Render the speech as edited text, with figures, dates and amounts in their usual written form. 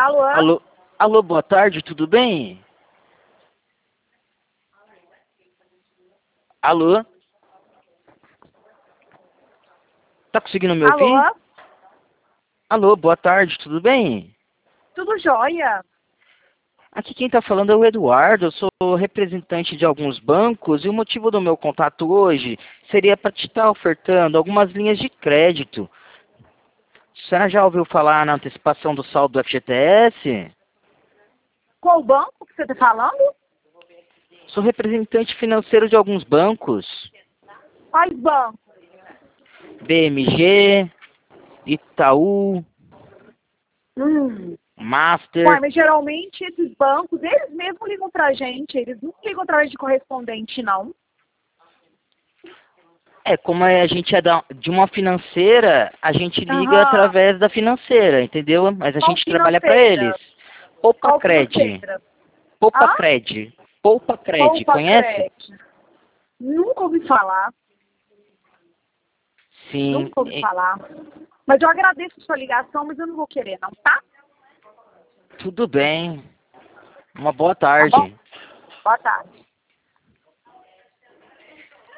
Alô? Alô, alô, boa tarde, tudo bem? Alô? Tá conseguindo me ouvir? Alô? Alô, boa tarde, tudo bem? Tudo jóia? Aqui quem tá falando é o Eduardo, eu sou representante de alguns bancos e o motivo do meu contato hoje seria para te estar ofertando algumas linhas de crédito. A senhora já ouviu falar na antecipação do saldo do FGTS? Qual banco que você está falando? Sou representante financeiro de alguns bancos, Quais bancos? BMG, Itaú, Uai, Master. mas geralmente esses bancos, eles mesmos ligam pra gente, eles não ligam através de correspondente, não. Como a gente é de uma financeira, a gente liga Aham. através da financeira, entendeu? Mas a Qual gente trabalha para eles. financeira? Poupa Qual Cred. financeira? Poupa Hã? Cred. Poupa Cred, Poupa conhece? Crédito. Nunca ouvi falar. Sim. Nunca ouvi falar. Mas eu agradeço a sua ligação, mas eu não vou querer, não, tá? Tudo bem. Uma boa Tá bom? tarde. Boa tarde.